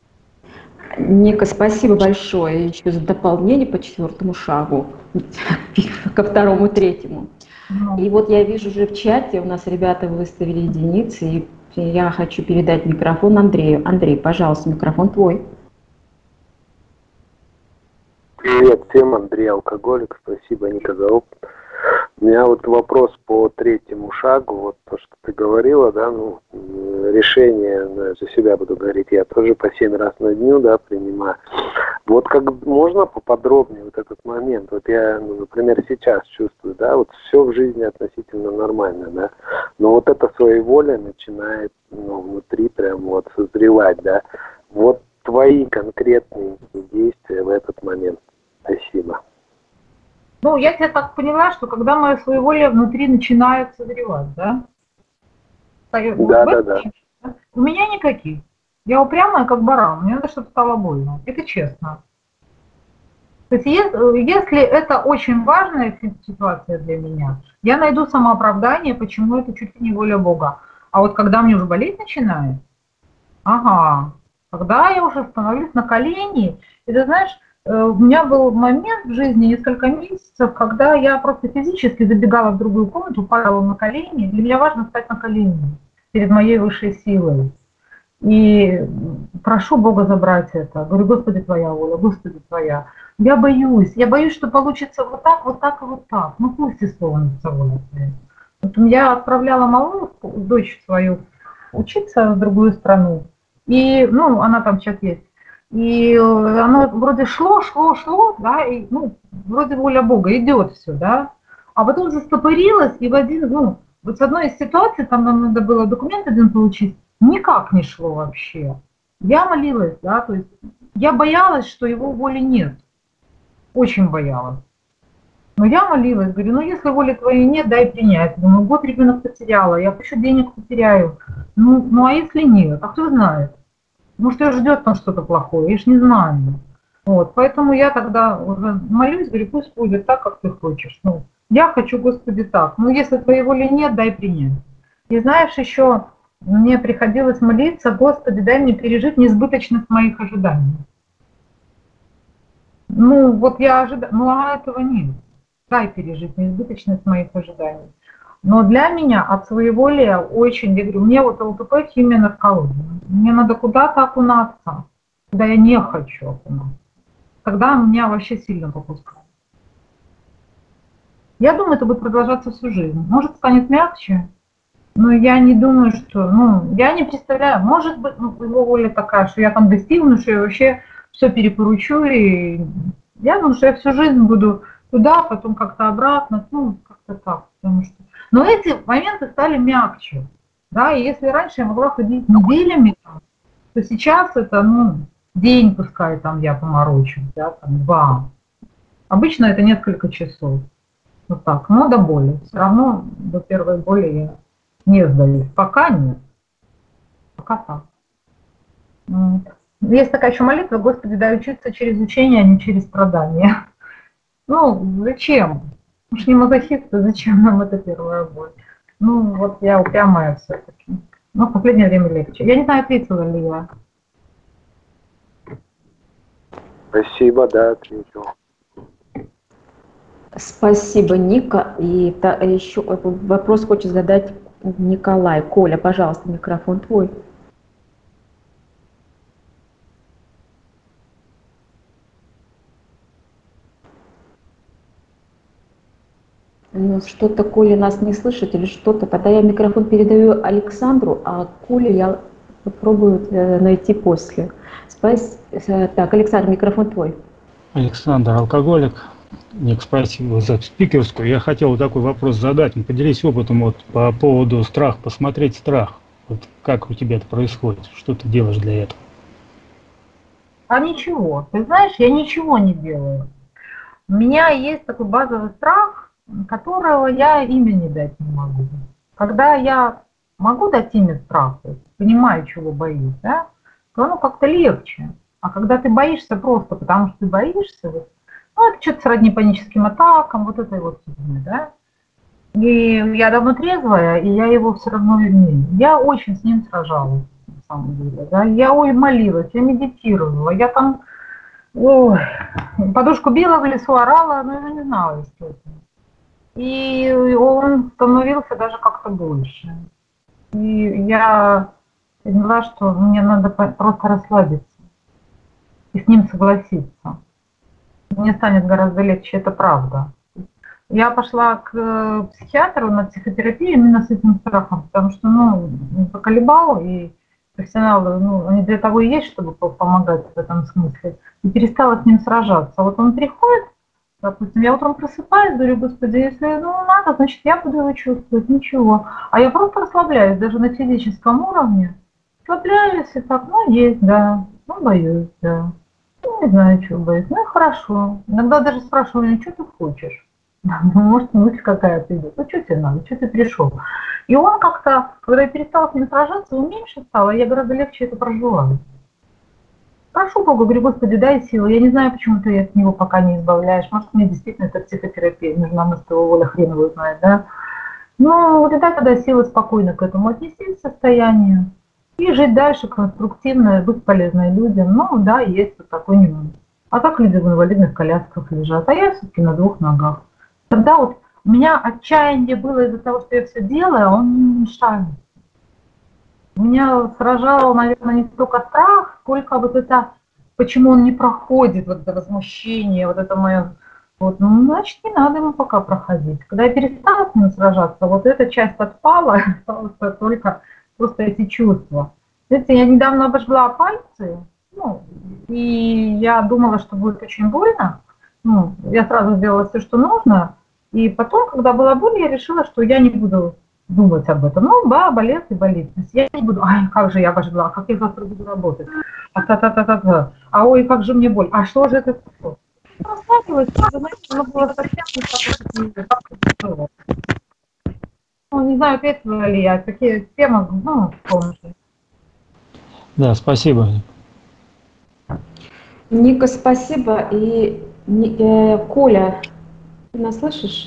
Ника, спасибо большое еще за дополнение по 4 шагу, ко 2, 3. И вот я вижу уже в чате, у нас ребята выставили единицы, и Я хочу передать микрофон Андрею. Андрей, пожалуйста, микрофон твой. Привет всем, Андрей Алкоголик, спасибо, Ника, за опыт. У меня вот вопрос по третьему шагу, вот то, что ты говорила, да, ну, решение, за себя буду говорить, я тоже по 7 раз на дню, да, принимаю. Вот как можно поподробнее вот этот момент, вот я, ну, например, сейчас чувствую, да, вот все в жизни относительно нормально, да, но вот эта своеволие начинает, ну, внутри прям вот созревать, да, вот твои конкретные действия в этот момент. Спасибо. Ну, я тебя так поняла, что когда моя своеволие внутри начинает созревать, да? Вот Да, в да, этом да. да? У меня никаких. Я упрямая, как баран. Мне надо, чтобы стало больно. Это честно. То есть если это очень важная ситуация для меня, я найду самооправдание, почему это чуть ли не воля Бога. А вот когда мне уже болеть начинает, ага, когда я уже становлюсь на колени, и ты знаешь, у меня был момент в жизни, несколько месяцев, когда я просто физически забегала в другую комнату, падала на колени. Для меня важно встать на колени перед моей высшей силой. И прошу Бога забрать это. Говорю, Господи, Твоя воля, Господи, Твоя. Я боюсь, что получится вот так, вот так и вот так. Ну пусть исполнится воля Твоя. Вот я отправляла малую, дочь свою, учиться в другую страну. И, ну, она там сейчас есть. И оно вроде шло, да, и, ну, вроде воля Бога, идет все, да. А потом застопорилось, и в один, ну, вот с одной из ситуаций, там нам надо было документ один получить, никак не шло вообще. Я молилась, да, то есть я боялась, что его воли нет, очень боялась. Но я молилась, говорю, ну если воли твоей нет, дай принять. Думаю, год ребенок потеряла, я еще денег потеряю. Ну а если нет, а кто знает? Может, ее ждет там что-то плохое, я ж не знаю. Вот, поэтому я тогда уже молюсь, говорю, пусть будет так, как ты хочешь. Ну, я хочу, Господи, так. Ну, если твоей воли нет, дай принять. И знаешь, еще мне приходилось молиться, Господи, дай мне пережить несбыточность моих ожиданий. Ну, вот я ожидаю, ну, а этого нет. Дай пережить несбыточность моих ожиданий. Но для меня от своеволия очень, я говорю, мне вот ЛТП химия наркология. Мне надо куда-то окунаться, куда я не хочу окунаться. Тогда меня вообще сильно попускает. Я думаю, это будет продолжаться всю жизнь. Может, станет мягче, но я не думаю, что, ну, я не представляю, может быть, ну, его воля такая, что я там достигну, что я вообще все перепоручу, и я думаю, что я всю жизнь буду туда, потом как-то обратно, ну, как-то так, потому что... Но эти моменты стали мягче, да, и если раньше я могла ходить неделями, то сейчас это, ну, день пускай там я поморочу, да, там, 2. Обычно это несколько часов. Вот так, но до боли. Все равно до первой боли я не сдаюсь. Пока нет. Пока так. Вот. Есть такая еще молитва, Господи, дай учиться через учение, а не через страдания. Ну, зачем? Уж не мазохисты, зачем нам эта первая боль? Ну, вот я упрямая все-таки. Но в последнее время легче. Я не знаю, ответила ли я. Спасибо, да, ответил. Спасибо, Ника. И еще вопрос хочет задать Николай. Коля, пожалуйста, микрофон твой. Ну, что-то Коля нас не слышит или что-то. Тогда я микрофон передаю Александру, а Колю я попробую найти после. Так, Александр, микрофон твой. Александр Алкоголик. Ник, спасибо за спикерскую. Я хотел вот такой вопрос задать. Поделись опытом вот по поводу страха, посмотреть страх. Вот как у тебя это происходит? Что ты делаешь для этого? А ничего. Ты знаешь, я ничего не делаю. У меня есть такой базовый страх, которого я имени дать не могу. Когда я могу дать имя страху, понимаю, чего боюсь, да, то оно как-то легче. А когда ты боишься просто потому, что ты боишься, вот, ну, это что-то сродни паническим атакам, вот этой вот фигни, да. И я давно трезвая, и я его все равно имею. Я очень с ним сражалась, на самом деле, да. Я молилась, я медитировала, я там, ой, подушку била в лесу, орала, но я не знала, что это. И он становился даже как-то больше. И я поняла, что мне надо просто расслабиться и с ним согласиться. Мне станет гораздо легче, это правда. Я пошла к психиатру на психотерапию именно с этим страхом, потому что, ну, поколебал, и профессионалы, ну, они для того и есть, чтобы помогать в этом смысле. И перестала с ним сражаться. Вот он приходит, допустим, я утром просыпаюсь, говорю, господи, если надо, значит, я буду его чувствовать, ничего. А я просто расслабляюсь, даже на физическом уровне. Расслабляюсь и так, ну, есть, да, ну, боюсь, да. Ну, не знаю, чего боюсь. Ну, и хорошо. Иногда даже спрашиваю, ну, что ты хочешь? Может, мысль какая-то идет. Ну, что тебе надо, что ты пришел? И он как-то, когда я перестала с ним сражаться, он меньше стало, я гораздо легче это проживаю. Прошу Бога, говорю, Господи, дай силы. Я не знаю, почему ты от него пока не избавляешь. Может, мне действительно это психотерапия нужна, на что воля хрен его знает, да? Ну, вот и дай тогда силы спокойно к этому отнестись состоянию и жить дальше конструктивно, быть полезной людям. Ну, да, есть вот такой нюанс. А как люди в инвалидных колясках лежат? А я все-таки на двух ногах. Тогда вот у меня отчаяние было из-за того, что я все делаю, а он не мешает. Меня сражал, наверное, не столько страх, сколько вот это, почему он не проходит, вот это возмущение, вот это мое, вот, ну, значит, не надо ему пока проходить. Когда я перестала с ним сражаться, вот эта часть отпала, осталось только просто эти чувства. Знаете, я недавно обожгла пальцы, ну, и я думала, что будет очень больно. Ну, я сразу сделала все, что нужно, и потом, когда была боль, я решила, что я не буду думать об этом. Ну, да, болит и болит. То есть я не буду, ай, как же я обожгла, как я завтра буду работать. А а ой, как же мне боль. А что же это такое? Расслабилась, знаете, оно было совсем не так, как это было. Ну, не знаю, ответила ли я, такие темы, ну, помните. Да, спасибо. Ника, спасибо. И Коля, ты нас слышишь?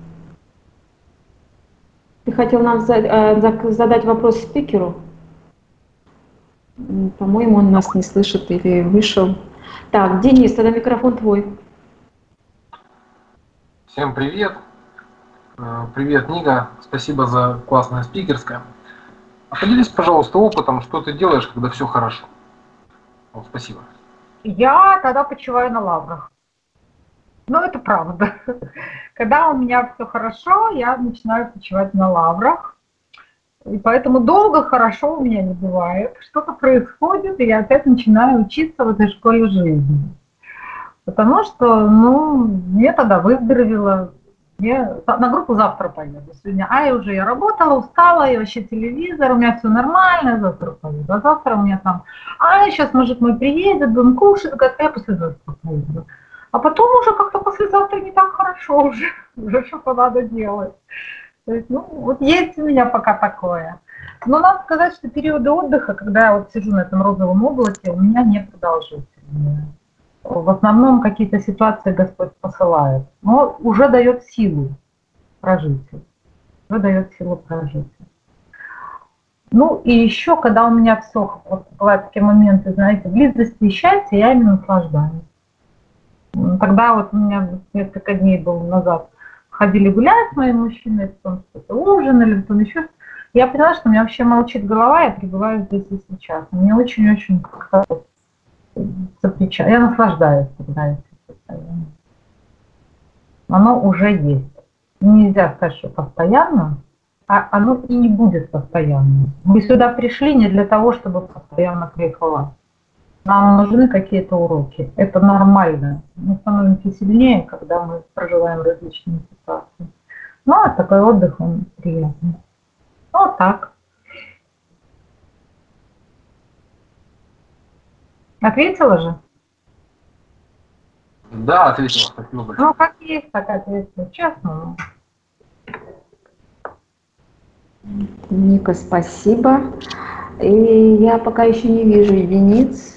Ты хотел нам задать вопрос спикеру? По-моему, он нас не слышит или вышел. Так, Денис, тогда микрофон твой. Всем привет. Привет, Ника. Спасибо за классное спикерское. А поделись, пожалуйста, опытом, что ты делаешь, когда все хорошо. Вот, спасибо. Я тогда почиваю на лаврах. Ну, это правда. Когда у меня все хорошо, я начинаю почивать на лаврах. И поэтому долго хорошо у меня не бывает. Что-то происходит, и я опять начинаю учиться в этой школе жизни. Потому что, ну, мне тогда выздоровело. Я на группу завтра поеду. Сегодня, я работала, устала, и вообще телевизор, у меня все нормально, завтра поеду. А завтра у меня там, сейчас мужик мой приедет, будем кушать, говорит, я послезавтра поеду. А потом уже как-то послезавтра не так хорошо уже что-то надо делать. То есть, ну, вот есть у меня пока такое. Но надо сказать, что периоды отдыха, когда я вот сижу на этом розовом облаке, у меня не продолжительные. В основном какие-то ситуации Господь посылает, но уже дает силу прожить. Уже дает силу прожить. Ну и еще, когда у меня все, вот бывают такие моменты, знаете, близости и счастья, я ими наслаждаюсь. Тогда вот у меня несколько дней было назад ходили гулять с моим мужчиной, потом что-то ужинали, потом еще. Я поняла, что у меня вообще молчит голова, я пребываю здесь и сейчас. Мне очень-очень как-то запрещаю. Я наслаждаюсь тогда этим состоянием. Оно уже есть. Нельзя сказать, что постоянно, а оно и не будет постоянным. Мы сюда пришли не для того, чтобы постоянно кайфовать. Нам нужны какие-то уроки. Это нормально. Мы становимся сильнее, когда мы проживаем различные ситуации. Ну, а такой отдых, он приятный. Вот так. Ответила же? Да, ответила, спасибо большое. Ну, как есть, так ответила. Честно. Ника, спасибо. И я пока еще не вижу единиц.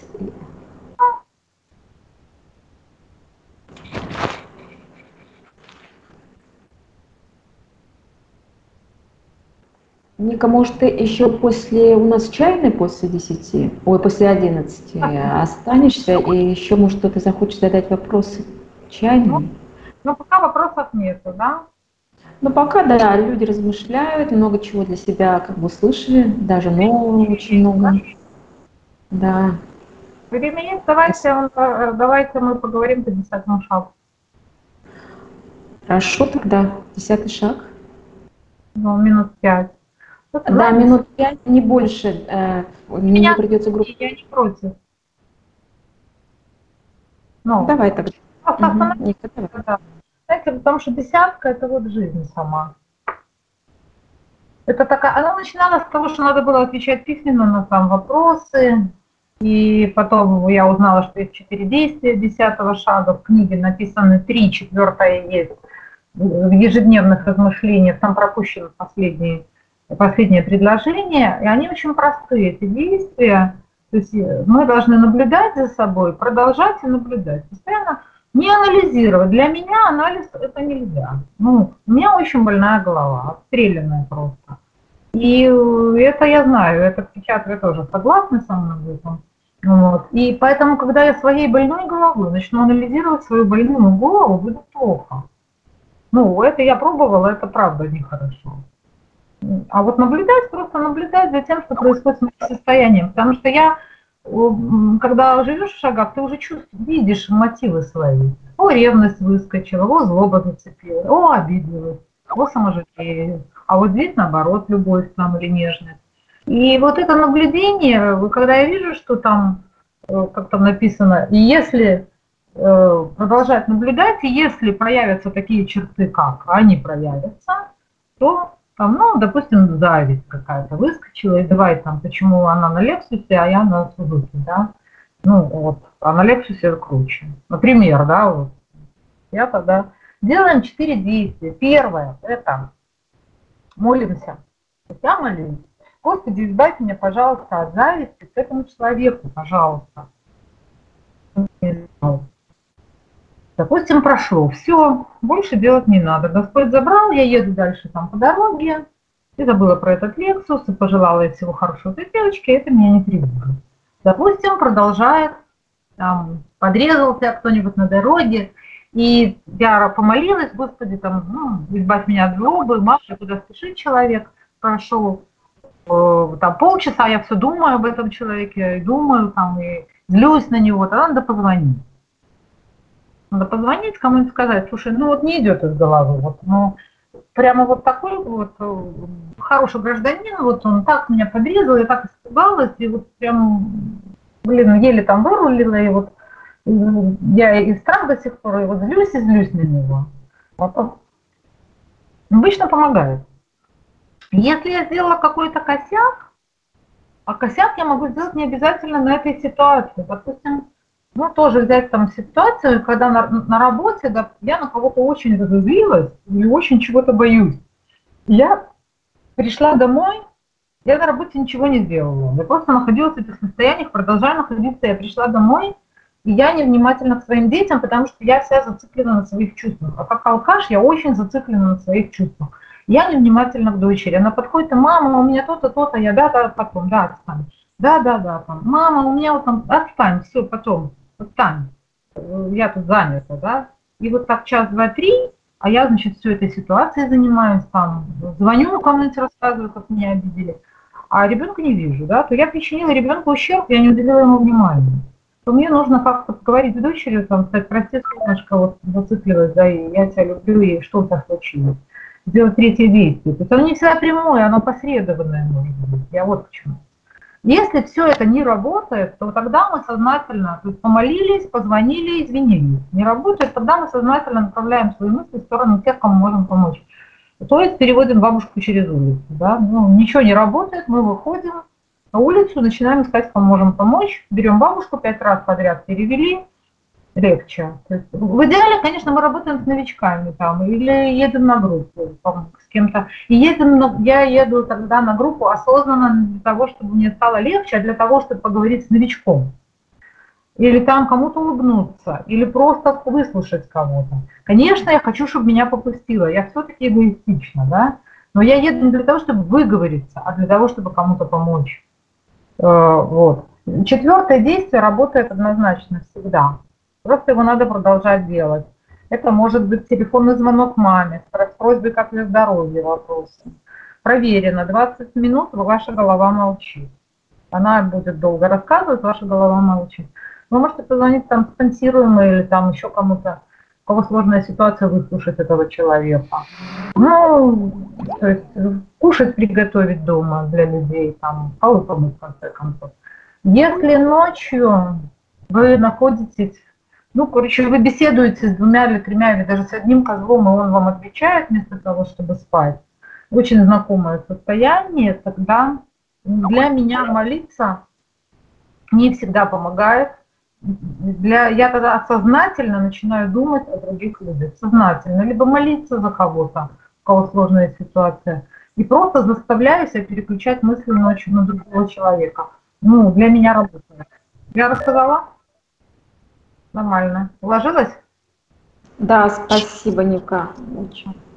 Ника, может, ты еще у нас чайный после 10, после 11 останешься, и еще, может, кто-то захочет задать вопросы чайные? Ну, пока вопросов нету, да? Но пока, да, люди размышляют, много чего для себя как бы услышали, даже нового очень много. Да. Время есть, давайте мы поговорим по 10-му шагу. Хорошо тогда. 10-й шаг. Ну, минут 5. Да, минут 5, не больше. Мне придется группу. Я не против. Ну, Давай тогда. просто остановиться, Ника, давай. да. Знаете, потому что 10-ка это вот жизнь сама. Это такая, она начиналась с того, что надо было отвечать письменно на там вопросы, и потом я узнала, что есть 4 действия 10-го шага, в книге написаны 3, 4-е есть в ежедневных размышлениях, там пропущено последнее предложение, и они очень простые, эти действия. То есть мы должны наблюдать за собой, продолжать и наблюдать. Постоянно не анализировать. Для меня анализ это нельзя. Ну, у меня очень больная голова, отстрелянная просто. И это я знаю, это психиатры тоже согласны со мной в этом. Вот. И поэтому, когда я своей больной головой начну анализировать свою больную голову, будет плохо. Ну, это я пробовала, это правда нехорошо. А вот наблюдать, просто наблюдать за тем, что происходит с моим состоянием. Потому что я, когда живешь в шагах, ты уже видишь мотивы свои. О, ревность выскочила, о, злоба зацепила, о, обиделась, о, саможалею. А вот здесь, наоборот, любовь там или нежность. И вот это наблюдение, когда я вижу, что там, как там написано, и если продолжать наблюдать, и если проявятся такие черты, как они проявятся, то там, ну, допустим, зависть какая-то выскочила, и давай там, почему она на Лексусе, а я на Сузуки, да? Ну, вот, а на Лексусе круче. Например, да, вот. Я тогда делаем 4 действия. Первое, это молимся. Я молюсь. Господи, избавь меня, пожалуйста, от зависти к этому человеку, пожалуйста. Допустим, прошло, все, больше делать не надо. Господь забрал, я еду дальше там по дороге, и забыла про этот Lexus, и пожелала ей всего хорошего этой девочке, это меня не тревожит. Допустим, продолжает, там, подрезался кто-нибудь на дороге, и я помолилась, Господи, там, ну, избавь меня от злобы, Маша, куда спешит человек, прошел, там полчаса я все думаю об этом человеке, и думаю, там, и злюсь на него, тогда надо позвонить. Надо позвонить кому-нибудь сказать, слушай, ну вот не идет из головы, вот, ну прямо вот такой вот хороший гражданин, вот он так меня подрезал, я так испугалась, и вот прям, блин, еле там вырулила, и вот я и страх до сих пор, и вот злюсь на него. Вот он обычно помогает. Если я сделала какой-то косяк, а косяк я могу сделать не обязательно на этой ситуации, допустим, ну, тоже взять там ситуацию, когда на работе, да, я на кого-то очень разозлилась или очень чего-то боюсь. Я пришла домой, я на работе ничего не сделала. Я просто находилась в этих состояниях, продолжаю находиться. Я пришла домой, и я невнимательна к своим детям, потому что я вся зациклена на своих чувствах. А как алкаш я очень зациклена на своих чувствах. Я невнимательна к дочери. Она подходит, мама, у меня то-то, то-то, я да, потом, да, отстань. Да, там, мама, у меня вот там, отстань, все, потом. Отстань, я тут занята, да, и вот так час, два, три, а я, значит, все этой ситуацией занимаюсь, там, звоню кому-нибудь, рассказываю, как меня обидели, а ребенка не вижу, да, то я причинила ребенку ущерб, я не уделила ему внимания, то мне нужно как-то поговорить с дочерью, там, сказать, прости, солнышко, вот зациклилась, да, и я тебя люблю, и что у тебя случилось, сделать третье действие, то есть оно не всегда прямое, оно посредованное может быть, я вот почему. Если все это не работает, то тогда мы сознательно, то есть помолились, позвонили, извинились. Не работает, тогда мы сознательно направляем свои мысли в сторону тех, кому можем помочь. То есть переводим бабушку через улицу. Да? Ну, ничего не работает, мы выходим на улицу, начинаем искать, кому можем помочь. Берем бабушку, 5 раз подряд перевели, легче. То есть, в идеале, конечно, мы работаем с новичками там, или едем на группу с кем-то. И я еду тогда на группу осознанно для того, чтобы мне стало легче, а для того, чтобы поговорить с новичком. Или там кому-то улыбнуться, или просто выслушать кого-то. Конечно, я хочу, чтобы меня попустило. Я все-таки эгоистична, да? Но я еду не для того, чтобы выговориться, а для того, чтобы кому-то помочь. Вот. 4-е действие работает однозначно всегда. Просто его надо продолжать делать. Это может быть телефонный звонок маме с просьбой как для здоровья вопросы. Проверено, 20 минут ваша голова молчит. Она будет долго рассказывать, ваша голова молчит. Вы можете позвонить там спонсируемо или там еще кому-то, у кого сложная ситуация, выслушать этого человека. Ну, то есть кушать приготовить дома для людей, там, полы помыть в конце концов. Если ночью вы находитесь, ну, короче, вы беседуете с двумя или тремя, или даже с одним козлом, и он вам отвечает вместо того, чтобы спать, очень знакомое состояние, тогда для меня молиться не всегда помогает. Я тогда сознательно начинаю думать о других людях. Сознательно. Либо молиться за кого-то, у кого сложная ситуация. И просто заставляю себя переключать мысли ночью на другого человека. Ну, для меня работает. Я рассказала? Нормально. Уложилась? Да, спасибо, Ника. Очень.